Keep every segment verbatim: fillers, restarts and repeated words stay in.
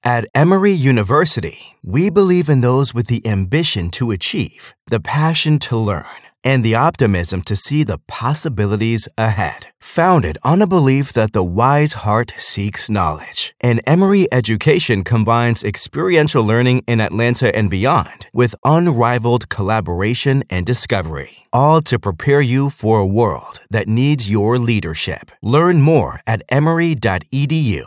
At Emory University, we believe in those with the ambition to achieve, the passion to learn, and the optimism to see the possibilities ahead. Founded on a belief that the wise heart seeks knowledge, and Emory education combines experiential learning in Atlanta and beyond with unrivaled collaboration and discovery, all to prepare you for a world that needs your leadership. Learn more at emory dot e d u.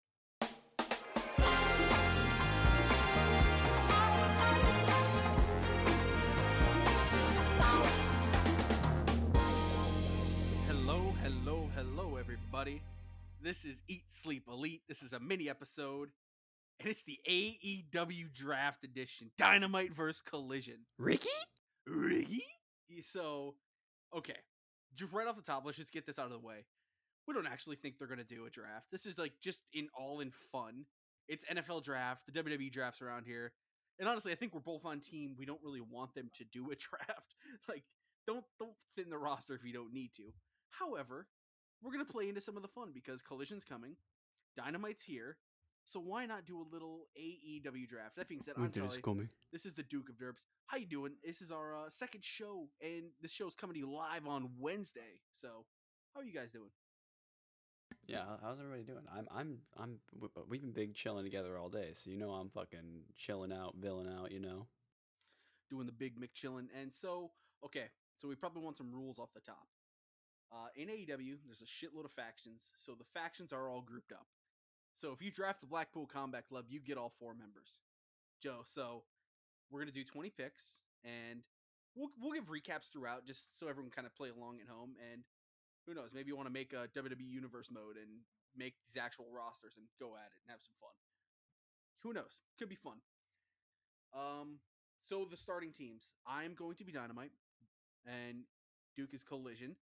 This is Eat Sleep Elite. This is a mini episode, and it's the A E W Draft Edition. Dynamite versus Collision. Ricky? Ricky? So, okay. Just right off the top, let's just get this out of the way. We don't actually think they're going to do a draft. This is like just in all in fun. It's N F L draft, the W W E drafts around here. And honestly, I think we're both on team. We don't really want them to do a draft. Like, don't don't thin the roster if you don't need to. However, we're going to play into some of the fun because Collision's coming. Dynamite's here. So why not do a little A E W draft? That being said, I'm Charlie. This is the Duke of Derps. How you doing? This is our uh, second show, and this show's coming to you live on Wednesday. So how are you guys doing? Yeah, how's everybody doing? I'm, I'm, I'm. We've been big chilling together all day, so you know I'm fucking chilling out, billing out. You know, doing the big Mick chilling. And so, okay, so we probably want some rules off the top. Uh, in A E W, there's a shitload of factions, so the factions are all grouped up. So if you draft the Blackpool Combat Club, you get all four members. Joe, so we're going to do twenty picks, and we'll we'll give recaps throughout just so everyone kind of play along at home. And who knows, maybe you want to make a W W E Universe mode and make these actual rosters and go at it and have some fun. Who knows? Could be fun. Um, so the starting teams. I'm going to be Dynamite, and Duke is Collision.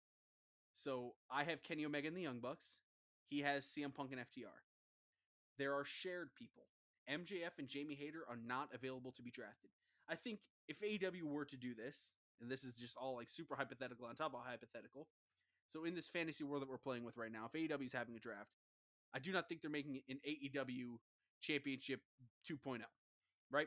So I have Kenny Omega and the Young Bucks. He has C M Punk and F T R. There are shared people. M J F and Jamie Hayter are not available to be drafted. I think if A E W were to do this, and this is just all like super hypothetical on top of hypothetical, so in this fantasy world that we're playing with right now, if A E W is having a draft, I do not think they're making an A E W Championship two point oh, right?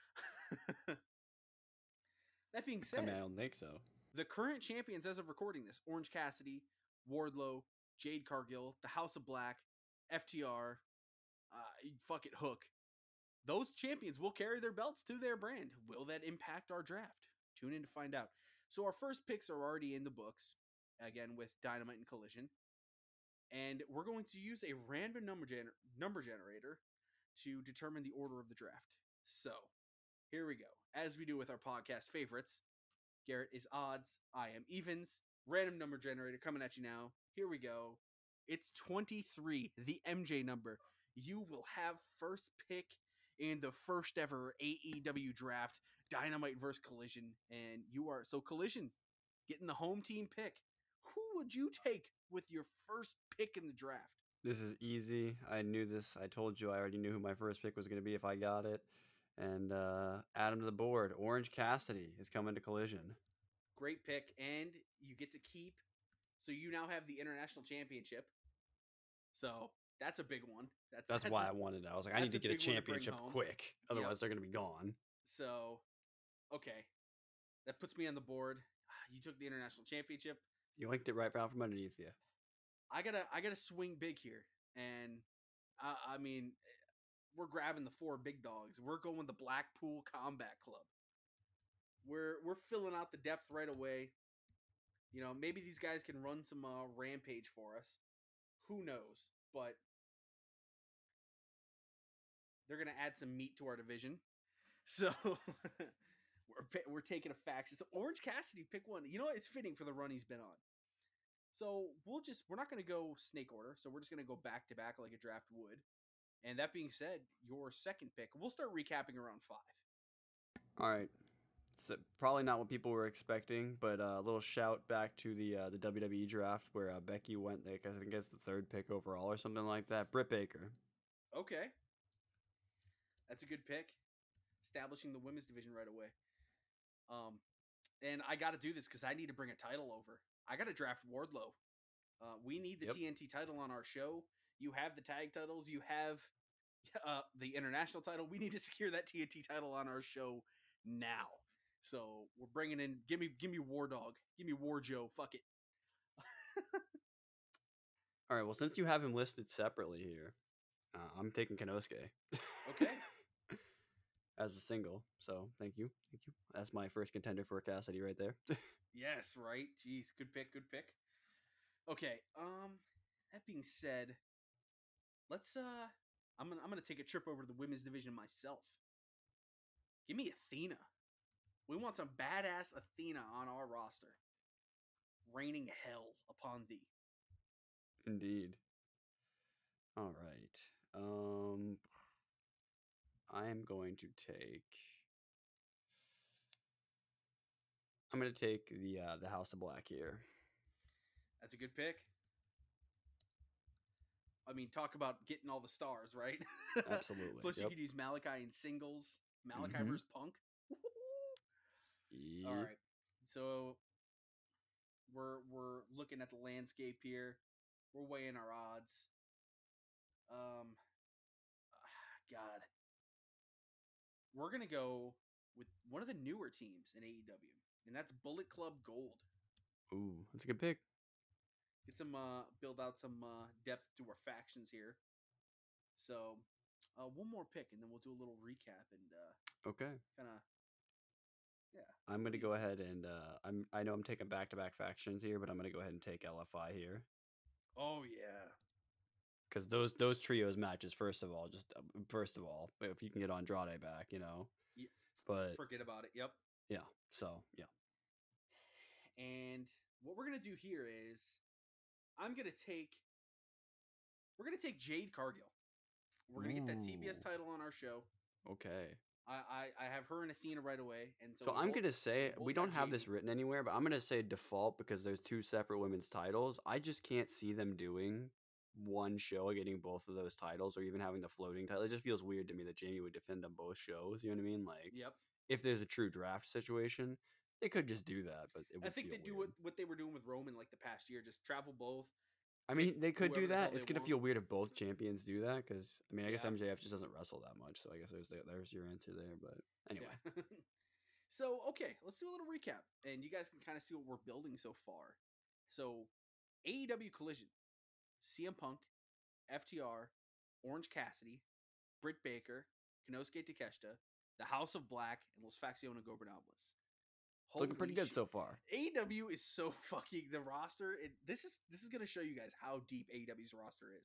That being said, I mean, I don't think so. The current champions as of recording this, Orange Cassidy, Wardlow, Jade Cargill, the House of Black, F T R, uh, fuck it, Hook. Those champions will carry their belts to their brand. Will that impact our draft? Tune in to find out. So our first picks are already in the books, again with Dynamite and Collision. And we're going to use a random number, gener- number generator to determine the order of the draft. So, here we go. As we do with our podcast favorites, Garrett is odds, I am evens. Random number generator coming at you now. Here we go. It's twenty-three, the M J number. You will have first pick in the first ever A E W draft, Dynamite versus Collision. And you are, so Collision, getting the home team pick. Who would you take with your first pick in the draft? This is easy. I knew this. I told you I already knew who my first pick was going to be if I got it. And uh, add him to the board. Orange Cassidy is coming to Collision. Great pick, and you get to keep. So you now have the International Championship. So that's a big one. That's, that's, that's why a, I wanted it. I was like, I need to get a championship quick. Otherwise, yep. They're going to be gone. So, okay. That puts me on the board. You took the International Championship. You linked it right out from underneath you. I gotta, I gotta swing big here. And, uh, I mean, we're grabbing the four big dogs. We're going the Blackpool Combat Club. We're we're filling out the depth right away. You know, maybe these guys can run some uh, rampage for us. Who knows? But they're gonna add some meat to our division. So we're we're taking a faction. So Orange Cassidy, pick one. You know what? It's fitting for the run he's been on. So we'll just we're not gonna go snake order. So we're just gonna go back to back like a draft would. And that being said, your second pick, we'll start recapping around five. All right. It's probably not what people were expecting, but uh, a little shout back to the uh, the W W E draft where uh, Becky went, like, I think it's the third pick overall or something like that. Britt Baker. Okay. That's a good pick. Establishing the women's division right away. Um, and I got to do this because I need to bring a title over. I got to draft Wardlow. Uh, we need the yep. T N T title on our show. You have the tag titles. You have uh, the international title. We need to secure that T N T title on our show now. So we're bringing in. Give me, give me War Dog. Give me War Joe. Fuck it. All right. Well, since you have him listed separately here, uh, I'm taking Konosuke. Okay. As a single. So thank you, thank you. That's my first contender for Cassidy right there. Yes, right. Jeez, good pick, good pick. Okay. Um, that being said, let's uh, I'm gonna I'm gonna take a trip over to the women's division myself. Give me Athena. We want some badass Athena on our roster. Raining hell upon thee. Indeed. All right. Um, I'm going to take. I'm going to take the uh, the House of Black here. That's a good pick. I mean, talk about getting all the stars, right? Absolutely. Plus, Yep. you could use Malachi in singles. Malachi Mhm. versus Punk. Yep. All right. So we're we're looking at the landscape here. We're weighing our odds. Um, God, we're gonna go with one of the newer teams in A E W, and that's Bullet Club Gold. Ooh, that's a good pick. Get some uh, build out some uh, depth to our factions here. So, uh, one more pick, and then we'll do a little recap and uh, Okay. kind of. Yeah. I'm going to go ahead and uh, I'm I know I'm taking back-to-back factions here, but I'm going to go ahead and take L F I here. Oh yeah. Because those those trios matches, first of all, just uh, first of all, if you can get Andrade back, you know. Yeah. But forget about it. Yep. yeah, so yeah. And what we're gonna do here is, I'm gonna take. We're gonna take Jade Cargill. We're gonna get that T B S Ooh. title on our show. Okay. I, I, I have her and Athena right away, and so, So we I'm both- gonna say both we got don't have Jade. this written anywhere, but I'm gonna say default because there's two separate women's titles. I just can't see them doing one show getting both of those titles, or even having the floating title. It just feels weird to me that Jamie would defend on both shows. You know what I mean? Like, Yep. if there's a true draft situation, they could just do that. But it would I think feel they do weird. what, what they were doing with Roman like the past year, just travel both. I mean, pick they could do whoever the hell that. It's they gonna want. feel weird if both champions do that. Because I mean, I guess Yeah. M J F just doesn't wrestle that much. So I guess there's the, there's your answer there. But anyway, Yeah. So, okay, let's do a little recap, and you guys can kind of see what we're building so far. So, A E W Collision, C M Punk, F T R, Orange Cassidy, Britt Baker, Konosuke Takeshita, the House of Black, and Los Facción Ingobernables. it's looking pretty Holy good shit. so far. A E W is so fucking the roster. It, this is this is gonna show you guys how deep A E W's roster is.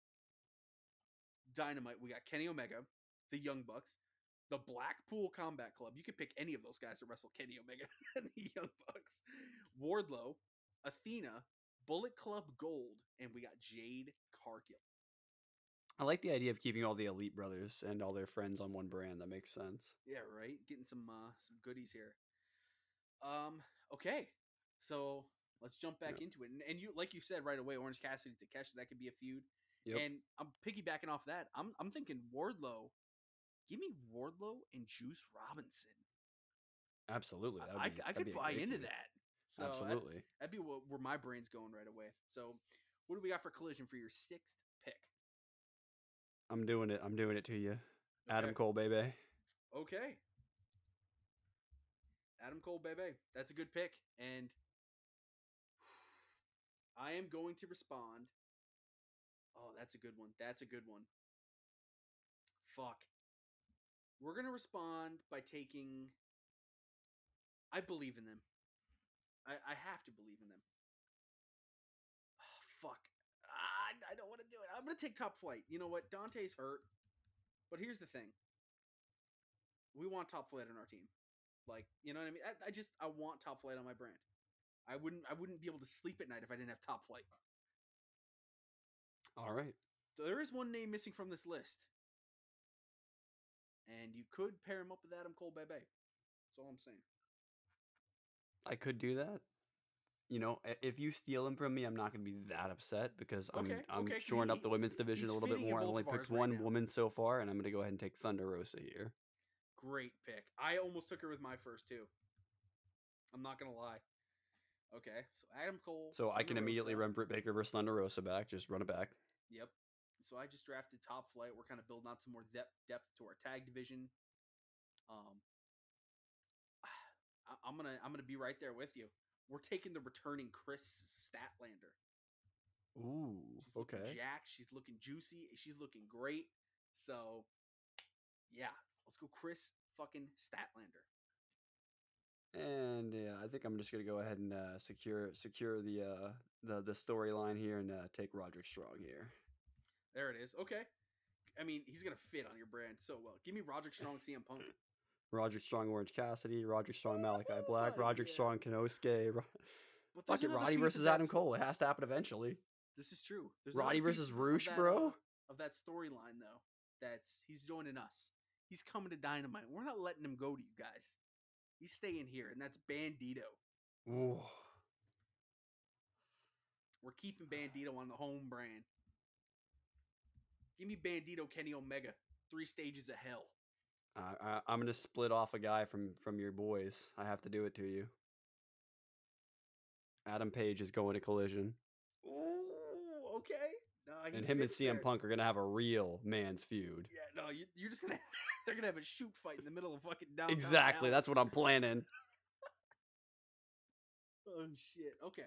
Dynamite. We got Kenny Omega, the Young Bucks, the Blackpool Combat Club. You could pick any of those guys to wrestle Kenny Omega and the Young Bucks. Wardlow, Athena, Bullet Club Gold, and we got Jade Cargill. I like the idea of keeping all the Elite brothers and all their friends on one brand. That makes sense. Yeah, right. Getting some uh, some goodies here. Um. Okay. So let's jump back Yeah. into it. And, and you, like you said right away, Orange Cassidy to Takeshita, that could be a feud. Yep. And I'm piggybacking off that. I'm I'm thinking Wardlow. Give me Wardlow and Juice Robinson. Absolutely. That would I, be, I that'd could be a buy great into feud. that. So that- Absolutely. That'd be what, where my brain's going right away. So, what do we got for Collision for your sixth pick? I'm doing it. I'm doing it to you. Adam Okay. Cole, baby. Okay. Adam Cole, baby. That's a good pick. And I am going to respond. Oh, that's a good one. That's a good one. Fuck. We're going to respond by taking. I believe in them. I, I have to believe in them. Oh, fuck. Ah, I don't want to do it. I'm going to take Top Flight. You know what? Dante's hurt. But here's the thing. We want Top Flight on our team. Like, you know what I mean? I, I just, I want Top Flight on my brand. I wouldn't, I wouldn't be able to sleep at night if I didn't have Top Flight. All right. So there is one name missing from this list. And you could pair him up with Adam Cole, baby. That's all I'm saying. I could do that. You know, i- if you steal him from me, I'm not going to be that upset because I'm Okay, I'm okay, 'cause shoring he- up the women's division he's a little bit fitting in more. I've both only of picked ours right one now. woman so far, and I'm going to go ahead and take Thunder Rosa here. Great pick. I almost took her with my first two. I'm not gonna lie. Okay, so Adam Cole. So I can Thunder immediately Rosa. run Britt Baker versus Thunder Rosa back. Just run it back. Yep. so I just drafted Top Flight. We're kind of building out some more depth depth to our tag division. Um, I, I'm gonna I'm gonna be right there with you. We're taking the returning Chris Statlander. Ooh, She's looking okay. jacked. She's looking juicy. She's looking great. So, yeah, let's go, Chris fucking Statlander. And yeah, I think I'm just gonna go ahead and uh, secure secure the uh, the the storyline here and uh, take Roderick Strong here. There it is. Okay. I mean, he's gonna fit on your brand so well. Give me Roderick Strong, C M Punk. Roderick Strong, Orange Cassidy. Roderick Strong, Malachi Ooh, Black. buddy, Roderick yeah. Strong, Kenosuke. Ro- But there's Fuck it, another Roddy piece versus of Adam that- Cole. It has to happen eventually. This is true. There's Roddy another piece versus of Roosh, that, bro. uh, of that storyline though. That's he's joining us. He's coming to Dynamite. We're not letting him go to you guys. He's staying here, and that's Bandito. Ooh. We're keeping Bandito on the home brand. Give me Bandito, Kenny Omega. Three stages of hell. Uh, I, I'm gonna split off a guy from from your boys. I have to do it to you. Adam Page is going to Collision, Ooh, okay. Uh, he and him and fits C M there. Punk are gonna have a real man's feud. Yeah, no, you, you're just gonna. They're gonna have a shoot fight in the middle of fucking downtown. Exactly. That's what Dallas. I'm planning. Oh shit. Okay.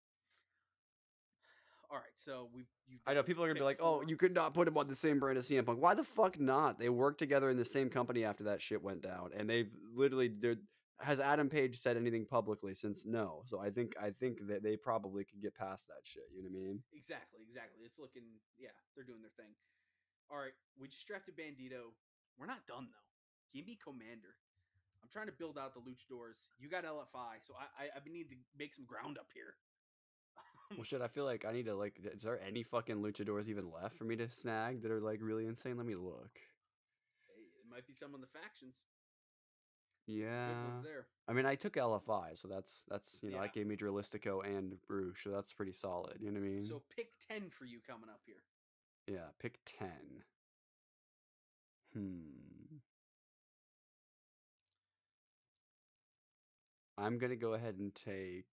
All right. So we. You I know people are gonna be picked like, "Oh, four. you could not put him on the same brand as C M Punk." Why the fuck not? They worked together in the same company after that shit went down, and they've literally. they're- Has Adam Page said anything publicly since? No. So I think I think that they probably could get past that shit. You know what I mean? Exactly. Exactly. It's looking. Yeah, they're doing their thing. All right. We just drafted Bandito. We're not done though. Give me Commander. I'm trying to build out the luchadors. You got L F I, so I I, I need to make some ground up here. Well, shit. I feel like I need to like. Is there any fucking luchadors even left for me to snag that are like really insane? Let me look. Hey, it might be some on the factions. Yeah. Good ones there. I mean, I took L F I, so that's that's you know Yeah. that gave me Drilistico and Bruce, so that's pretty solid. You know what I mean? So pick ten for you coming up here. yeah, pick ten. Hmm. I'm gonna go ahead and take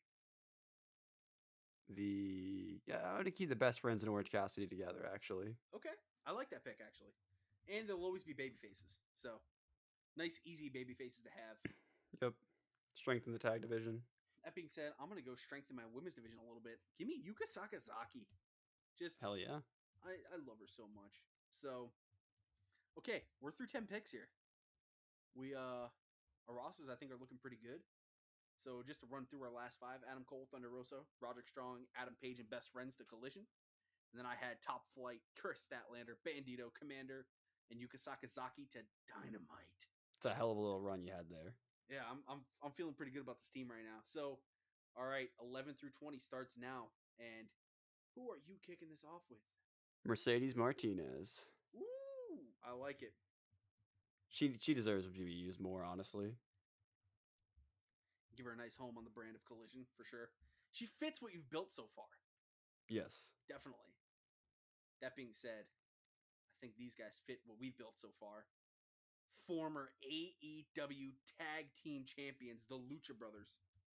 the yeah. I'm gonna keep the best friends in Orange Cassidy together. Actually, Okay, I like that pick actually, and they'll always be baby faces. So nice, easy baby faces to have. yep. Strengthen the tag division. That being said, I'm gonna go strengthen my women's division a little bit. Give me Yuka Sakazaki. Just Hell yeah. I, I love her so much. So okay, we're through ten picks here. We uh our rosters I think are looking pretty good. So just to run through our last five: Adam Cole, Thunder Rosa, Roderick Strong, Adam Page, and Best Friends to Collision. And then I had Top Flight, Chris Statlander, Bandito, Commander, and Yuka Sakazaki to Dynamite. It's a hell of a little run you had there. Yeah, I'm I'm I'm feeling pretty good about this team right now. So, all right, eleven through twenty starts now, and who are you kicking this off with? Mercedes Martinez. Woo! I like it. She she deserves to be used more, honestly. Give her a nice home on the brand of Collision for sure. She fits what you've built so far. Yes. Definitely. That being said, I think these guys fit what we've built so far. Former A E W Tag Team Champions, the Lucha Brothers.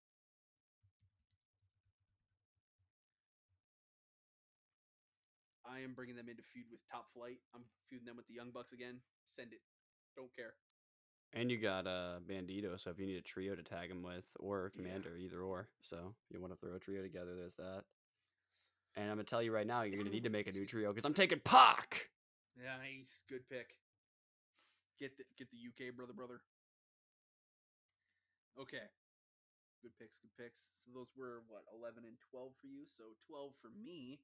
I am bringing them into feud with Top Flight. I'm feuding them with the Young Bucks again. Send it. Don't care. And you got uh Bandito, so if you need a trio to tag him with, or Commander, either or. So if you want to throw a trio together, there's that. And I'm gonna tell you right now, you're gonna need to make a new trio because I'm taking Pac. Nice, good pick. Get the get the U K brother, brother. Okay, good picks, good picks. So those were what eleven and twelve for you. So twelve for me.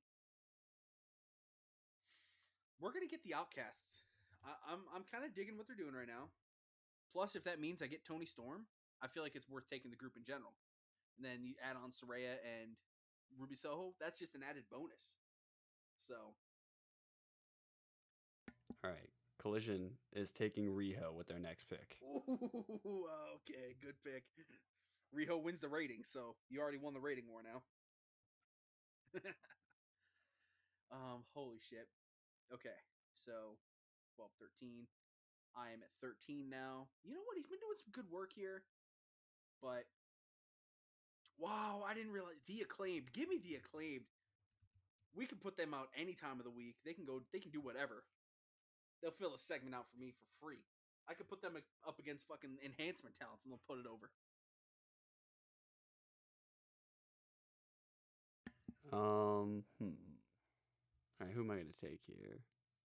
We're gonna get the Outcasts. I, I'm I'm kind of digging what they're doing right now. Plus, if that means I get Tony Storm, I feel like it's worth taking the group in general. And then you add on Saraya and Ruby Soho. That's just an added bonus. So, All right, Collision is taking Riho with their next pick. ooh, okay, good pick. Riho wins the rating, so you already won the rating war now. um, holy shit. Okay, so twelve, thirteen. I am at thirteen now. You know what? He's been doing some good work here. But, wow, I didn't realize. The Acclaimed. Give me the Acclaimed. We can put them out any time of the week. They can go. They can do whatever. They'll fill a segment out for me for free. I could put them up against fucking enhancement talents, and they'll put it over. Um. Hmm. All right. Who am I gonna take here?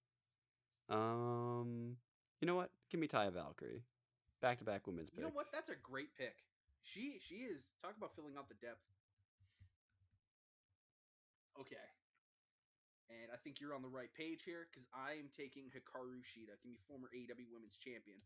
Um. You know what? Give me Taya Valkyrie. Back to back women's picks. You know what? That's a great pick. She she is talk about filling out the depth. Okay. And I think you're on the right page here because I am taking Hikaru Shida. Give me former A E W Women's Champion.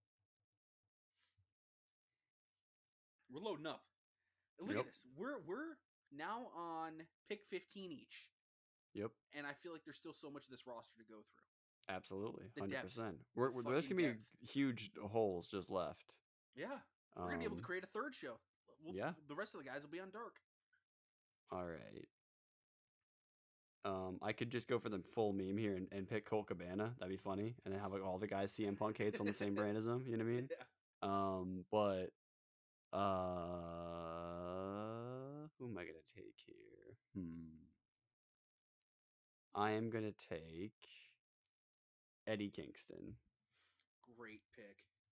We're loading up. Look Yep. at this. We're we're now on pick fifteen each. Yep. And I feel like there's still so much of this roster to go through. Absolutely. The one hundred depth. percent. We're, The we're, there's going to be fucking huge holes just left. Yeah. We're going to be able to Um, create a third show. We'll, yeah. The rest of the guys will be on Dark. All right. Um, I could just go for the full meme here and, and pick Colt Cabana. That'd be funny. And then have like all the guys C M Punk hates on the same brand as him. You know what I mean? Yeah. Um, but uh, who am I gonna take here? Hmm. I am gonna take Eddie Kingston. Great pick.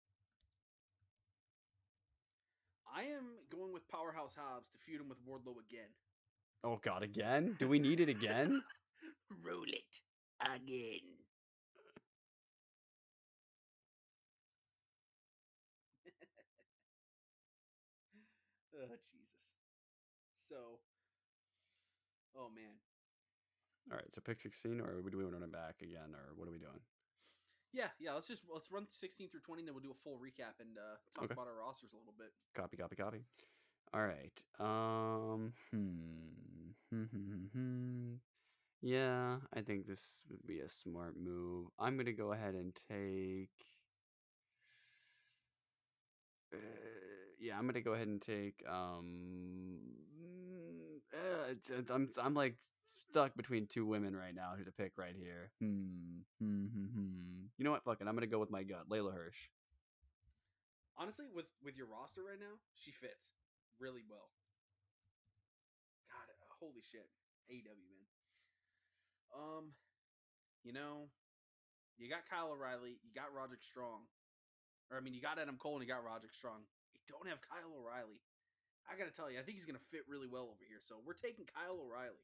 I am going with Powerhouse Hobbs to feud him with Wardlow again. Oh God, again? Do we need it again? Roll it again. Oh, Jesus. So, oh, man. All right, so pick sixteen, or do we want to run it back again, or what are we doing? Yeah, yeah. Let's just let's run sixteen through twenty, and then we'll do a full recap and uh, talk Okay. about our rosters a little bit. Copy, copy, copy. All right. Um. Hmm. Hmm. Hmm. Hmm. Yeah, I think this would be a smart move. I'm gonna go ahead and take. Uh, yeah, I'm gonna go ahead and take. Um. Uh, it's, it's, I'm I'm like stuck between two women right now who to pick right here. Hmm. Hmm. Hmm. Hmm. You know what? Fuck it. I'm gonna go with my gut, Layla Hirsch. Honestly, with with your roster right now, she fits really well. God, uh, holy shit, A E W man. Um, you know, you got Kyle O'Reilly, you got Roderick Strong, or I mean, you got Adam Cole and you got Roderick Strong. You don't have Kyle O'Reilly. I gotta tell you, I think he's gonna fit really well over here. So we're taking Kyle O'Reilly.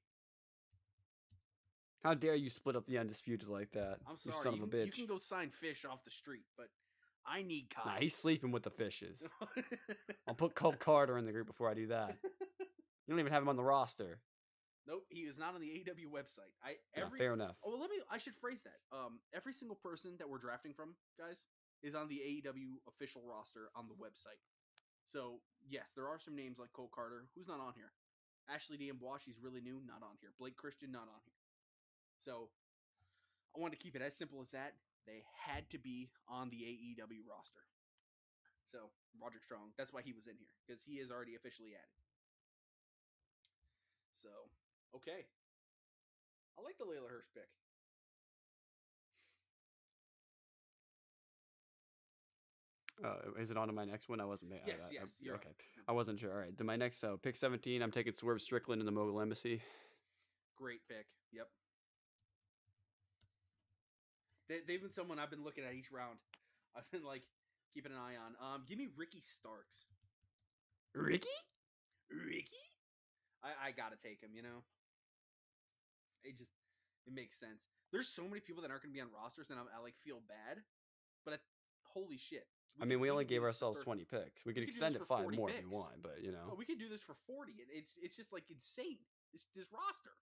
How dare you split up the Undisputed like that? I'm You sorry, son you of a can, bitch. you can go sign Fish off the street, but I need Kyle. Nah, he's sleeping with the fishes. I'll put Colt Carter in the group before I do that. You don't even have him on the roster. Nope, he is not on the A E W website. I Yeah, every fair enough. Oh, well, let me. I should phrase that. Um, every single person that we're drafting from, guys, is on the A E W official roster on the website. So yes, there are some names like Cole Carter, who's not on here. Ashley D'Amboise, she's really new, not on here. Blake Christian, not on here. So I wanted to keep it as simple as that. They had to be on the A E W roster. So Roderick Strong, that's why he was in here because he is already officially added. So okay, I like the Layla Hirsch pick. Uh, is it on to my next one? I wasn't. I, Yes, I, yes, I, you're okay. right. I wasn't sure. All right. To my next, so pick seventeen. I'm taking Swerve Strickland in the Mogul Embassy. Great pick. Yep. They, they've been someone I've been looking at each round. I've been like keeping an eye on. Um, give me Ricky Starks. Ricky? Ricky? I, I gotta take him. You know. It just it makes sense. There's so many people that aren't gonna be on rosters, and I'm, I like feel bad. But I, holy shit. I mean, could- we only could do gave this for ourselves thirty. twenty picks. We could We could do extend this it for five forty more if picks. we want, but you know. Oh, we could do this for forty. It, it's it's just like insane. This this roster.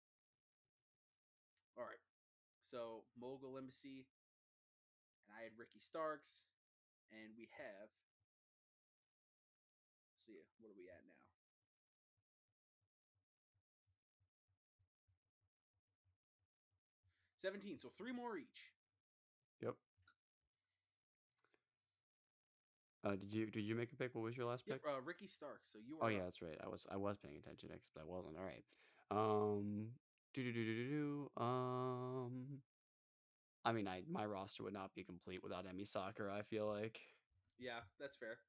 All right. So Mogul Embassy, and I had Ricky Starks, and we have. See, so yeah, what are we at now? Seventeen. So three more each. Yep. Uh, did you did you make a pick? What was your last Yep, pick? uh, Ricky Starks. So you are. Oh yeah, up. that's right. I was I was paying attention next, but I wasn't. All right. Um. Do do do do do. Um. I mean, I my roster would not be complete without Emi Sakura. I feel like. Yeah, that's fair.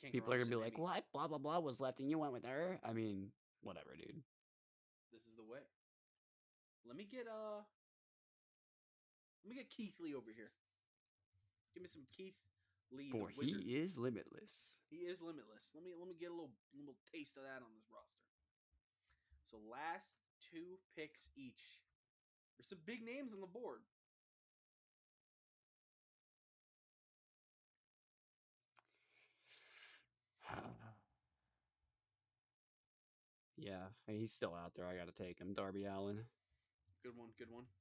can't People go are wrong gonna be with like, Amy. "What? Blah blah blah was left, and you went with her." I mean, whatever, dude. This is the way. Let me get uh let me get Keith Lee over here. Give me some Keith Lee, For the wizard. he is limitless. He is limitless. Let me let me get a little little taste of that on this roster. So last two picks each. There's some big names on the board. Yeah, he's still out there. I gotta take him, Darby Allin. Good one, good one.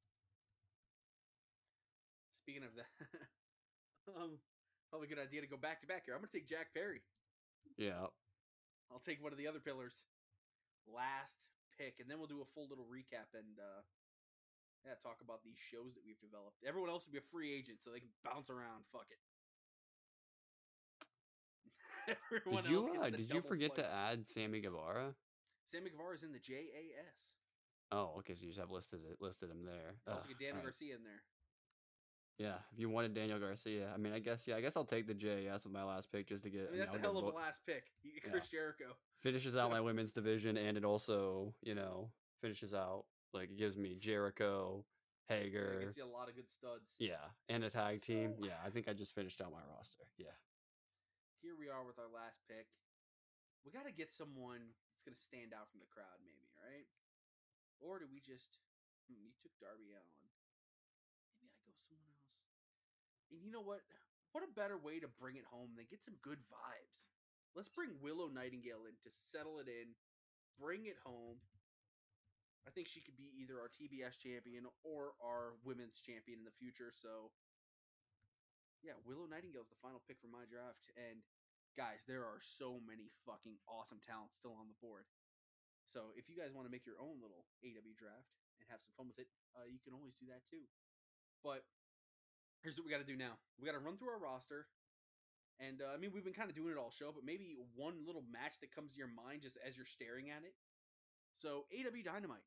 Speaking of that, um, probably a good idea to go back to back here. I'm gonna take Jack Perry. Yeah. I'll take one of the other pillars. Last pick, and then we'll do a full little recap and uh yeah, talk about these shows that we've developed. Everyone else will be a free agent, so they can bounce around. Fuck it. Everyone Did you else gets uh, the did you double forget to flights. add Sammy Guevara? Sammy Guevara is in the J A S. Oh, okay. So you just have listed it, listed him there. You also Ugh, get Daniel alright. Garcia in there. Yeah, if you wanted Daniel Garcia, I mean, I guess yeah, I guess I'll take the J A S with my last pick just to get. I mean, that's I'll a get hell of both- a last pick. You get Yeah. Chris Jericho. Finishes out So- my women's division, and it also, you know, finishes out like it gives me Jericho, So it Hager, gets you a lot of good studs. yeah, and a tag team. So- Yeah, I think I just finished out my roster. Yeah. Here we are with our last pick. We got to get someone that's going to stand out from the crowd, maybe, right? Or do we just... Hmm, you took Darby Allin. Maybe I go someone else. And you know what? What a better way to bring it home than get some good vibes. Let's bring Willow Nightingale in to settle it in, bring it home. I think she could be either our T B S champion or our women's champion in the future. So, yeah, Willow Nightingale is the final pick for my draft. And guys, there are so many fucking awesome talents still on the board. So if you guys want to make your own little A W draft and have some fun with it, uh, you can always do that too. But here's what we got to do now. We got to run through our roster. And uh, I mean, we've been kind of doing it all show, but maybe one little match that comes to your mind just as you're staring at it. So A W Dynamite.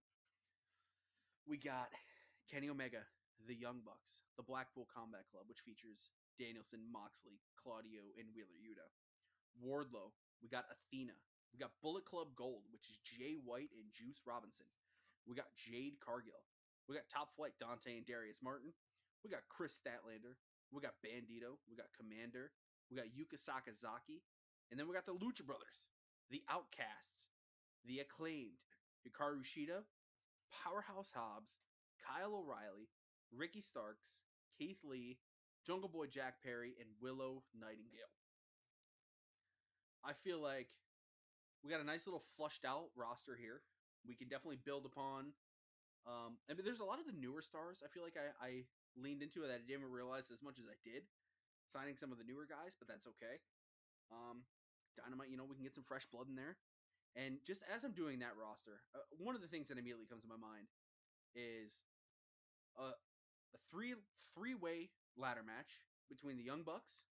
We got Kenny Omega, the Young Bucks, the Blackpool Combat Club, which features Danielson, Moxley, Claudio, and Wheeler Yuta. Wardlow. We got Athena. We got Bullet Club Gold, which is Jay White and Juice Robinson. We got Jade Cargill. We got Top Flight Dante and Darius Martin. We got Chris Statlander. We got Bandito. We got Commander. We got Yuka Sakazaki. And then we got the Lucha Brothers, the Outcasts, the Acclaimed, Hikaru Shida, Powerhouse Hobbs, Kyle O'Reilly, Ricky Starks, Keith Lee, Jungle Boy Jack Perry, and Willow Nightingale. I feel like we got a nice little flushed out roster here. We can definitely build upon. Um, I mean, there's a lot of the newer stars. I feel like I, I leaned into it that I didn't realize as much as I did, signing some of the newer guys, but that's okay. Um, Dynamite, you know, we can get some fresh blood in there. And just as I'm doing that roster, uh, one of the things that immediately comes to my mind is a, a three three way ladder match between the Young Bucks,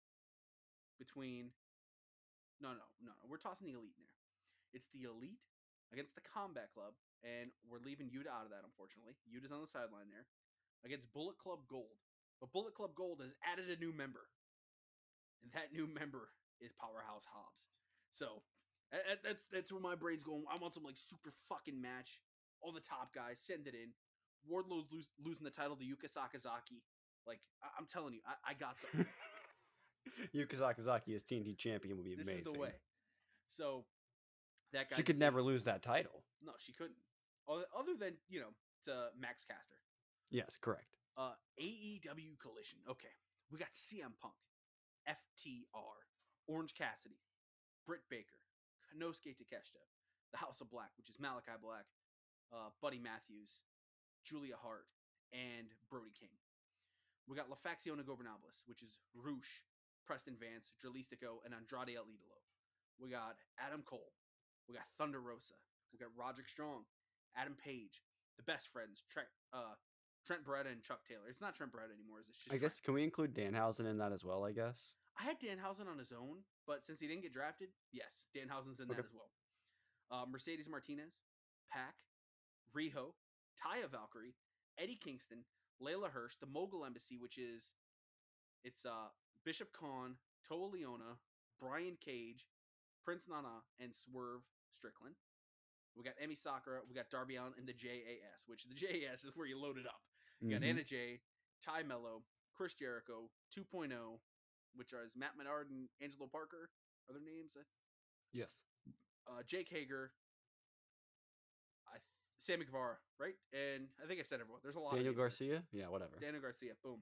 between no no no no we're tossing the Elite in there. It's the Elite against the Combat Club, and we're leaving Yuta out of that, unfortunately. Yuta's on the sideline there against Bullet Club Gold, but Bullet Club Gold has added a new member, and that new member is Powerhouse Hobbs. So that's that's where my brain's going. I want some like super fucking match. All the top guys, send it in. Wardlow lose, losing the title to Yuka Sakazaki. Like I, I'm telling you, I, I got something. Yuka Sakazaki as T N T champion would be This amazing. is the way. So that guy. She could never lose that title. No, she couldn't. Other, other than you know, to Max Caster. Yes, correct. Uh, A E W Collision. Okay, we got C M Punk, F T R, Orange Cassidy, Britt Baker, Konosuke Takeshita, the House of Black, which is Malachi Black, uh, Buddy Matthews, Julia Hart, and Brody King. We got La Facción Ingobernables, which is Roosh, Preston Vance, Jalistico, and Andrade El Idolo. We got Adam Cole. We got Thunder Rosa. We got Roderick Strong, Adam Page, the Best Friends, Trent, uh, Trent Beretta and Chuck Taylor. It's not Trent Beretta anymore. It's just I guess, Trent. can we include Danhausen in that as well, I guess? I had Danhausen on his own, but since he didn't get drafted, yes, Danhausen's in Okay. that as well. Uh, Mercedes Martinez, Pac, Riho, Taya Valkyrie, Eddie Kingston, Layla Hirsch, the Mogul Embassy, which is it's uh, Bishop Khan, Toa Leona, Brian Cage, Prince Nana, and Swerve Strickland. We got Emi Sakura, we got Darby Allin, and the J A S, which the J A S is where you load it up. You got Mhm. Anna Jay, Ty Mello, Chris Jericho, two point oh, which are Matt Menard and Angelo Parker. Are their names? Yes. Uh, Jake Hager, I th- Sammy Guevara, right? And I think I said everyone. There's a lot Daniel of names Garcia? Yeah, whatever. there. Daniel Garcia, boom.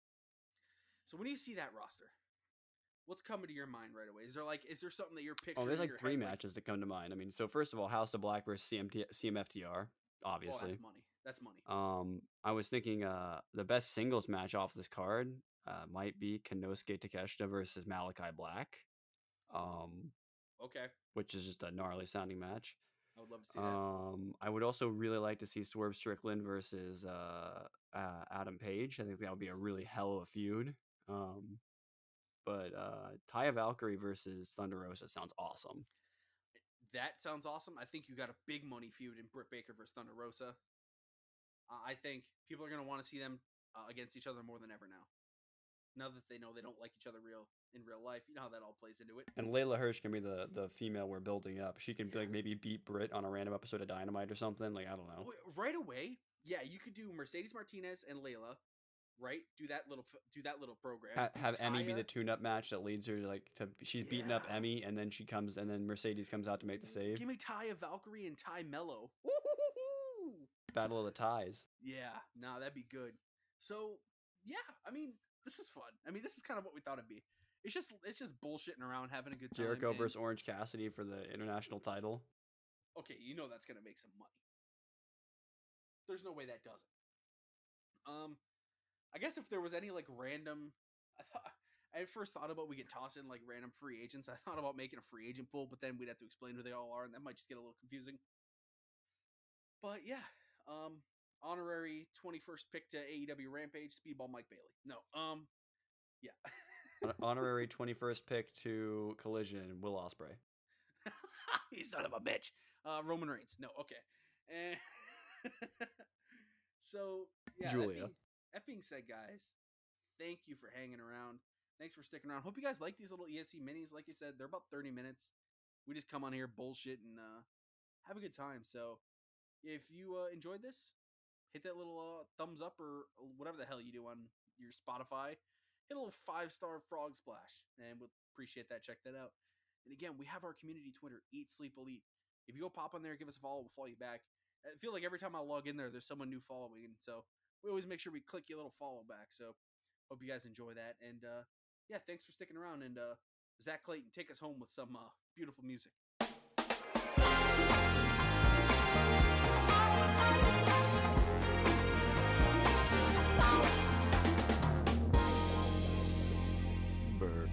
So when you see that roster, what's coming to your mind right away? Is there like, is there something that you're picturing? Oh, there's in like your three head, like, matches that come to mind. I mean, so first of all, House of Black versus C M T- C M F T R, oh, obviously. that's money. That's money. Um, I was thinking uh the best singles match off this card uh might be Konosuke Takeshita versus Malachi Black. Um, Okay, which is just a gnarly sounding match. I would love to see that. Um, I would also really like to see Swerve Strickland versus uh, uh Adam Page. I think that would be a really hell of a feud. Um, but uh, Taya Valkyrie versus Thunder Rosa sounds awesome. That sounds awesome. I think you got a big money feud in Britt Baker versus Thunder Rosa. Uh, I think people are going to want to see them uh, against each other more than ever now. Now that they know they don't like each other real in real life, you know how that all plays into it. And Layla Hirsch can be the the female we're building up. She can Yeah. like maybe beat Britt on a random episode of Dynamite or something. Like I don't know. Oh, right away, yeah, you could do Mercedes Martinez and Layla, right? Do that little f- do that little program. Ha- Do have Emmy be Taya- the tune-up match that leads her to like to she's beating up Yeah. Emmy, and then she comes and then Mercedes comes out to make the save. Give me Taya Valkyrie and Ty Mello. Woo-hoo-hoo-hoo! Battle of the Ties. Yeah, no, that'd be good. So yeah, I mean, this is fun. I mean, this is kind of what we thought it'd be. It's just it's just bullshitting around, having a good time. Jericho and- versus Orange Cassidy for the international title. Okay, you know that's gonna make some money. There's no way that doesn't. Um, I guess if there was any like random, I thought I at first thought about we could toss in like random free agents. I thought about making a free agent pool, but then we'd have to explain who they all are, and that might just get a little confusing. But yeah, um, honorary twenty-first pick to A E W Rampage, Speedball Mike Bailey. No, um, yeah. Hon- Honorary twenty-first pick to Collision, Will Ospreay. You son of a bitch. Uh, Roman Reigns. No, okay. And so yeah, Julia. That being, that being said, guys, thank you for hanging around. Thanks for sticking around. Hope you guys like these little E S C minis. Like you said, they're about thirty minutes. We just come on here, bullshit, and uh, have a good time. So if you uh, enjoyed this, hit that little uh, thumbs up or whatever the hell you do on your Spotify. Hit a little five star frog splash, and we'll appreciate that. Check that out. And again, we have our community Twitter, Eat Sleep Elite. If you go pop on there, give us a follow, we'll follow you back. I feel like every time I log in there, there's someone new following, and so we always make sure we click you a little follow back. So hope you guys enjoy that. And uh, yeah, thanks for sticking around. And uh, Zach Clayton, take us home with some uh, beautiful music.